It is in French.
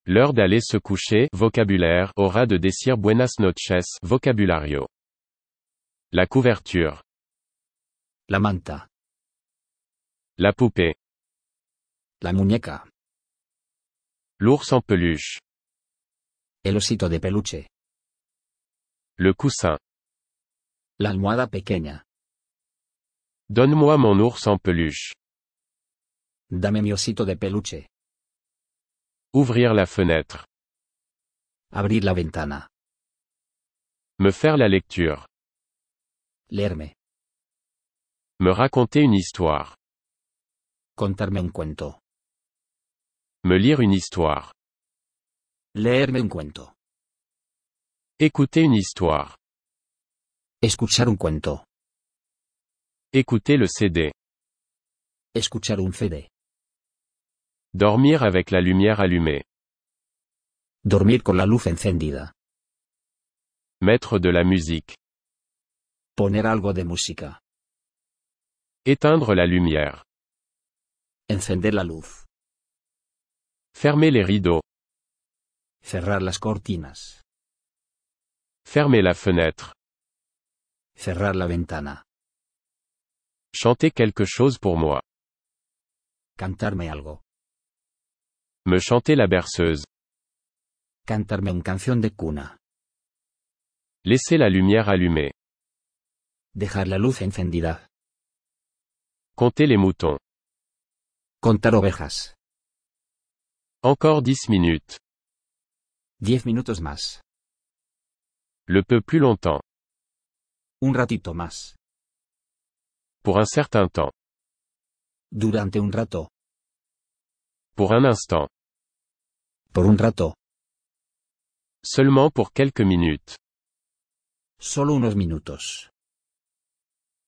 L'heure d'aller se coucher, vocabulaire, hora de decir buenas noches, vocabulario. La couverture. La manta. La poupée. La muñeca. L'ours en peluche. El osito de peluche. Le coussin. La almohada pequeña. Donne-moi mon ours en peluche. Dame mi osito de peluche. Ouvrir la fenêtre. Abrir la ventana. Me faire la lecture. Leerme. Me raconter une histoire. Contarme un cuento. Me lire une histoire. Leerme un cuento. Écouter une histoire. Escuchar un cuento. Écouter le CD. Escuchar un CD. Dormir avec la lumière allumée. Dormir con la luz encendida. Mettre de la musique. Poner algo de música. Éteindre la lumière. Encender la luz. Fermer les rideaux. Cerrar las cortinas. Fermer la fenêtre. Cerrar la ventana. Chanter quelque chose pour moi. Cantarme algo. Me chanter la berceuse. Cantarme una canción de cuna. Laisser la lumière allumée. Dejar la luz encendida. Compter les moutons. Contar ovejas. Encore 10 minutes. 10 minutos más. Le peu plus longtemps. Un ratito más. Pour un certain temps. Durante un rato. Pour un instant. Por un rato. Seulement pour quelques minutes. Solo unos minutos.